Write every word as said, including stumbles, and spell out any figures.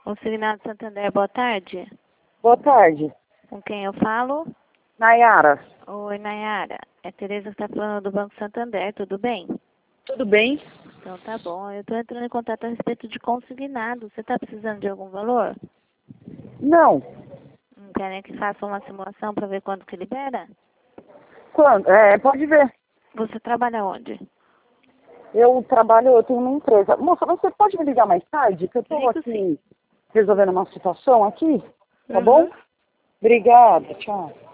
O Signado Santander, boa tarde. Boa tarde. Com quem eu falo? Nayara. Oi, Nayara. É Tereza que está falando do Banco Santander, tudo bem? Tudo bem? Então tá bom. Eu estou entrando em contato a respeito de consignado. Você está precisando de algum valor? Não. Não querem que faça uma simulação para ver quanto que libera? Quando? É, pode ver. Você trabalha onde? Eu trabalho, eu tenho uma empresa. Moça, você pode me ligar mais tarde? Que eu estou Ligo aqui sim. resolvendo uma situação aqui. Tá Uhum. bom? Obrigada, tchau.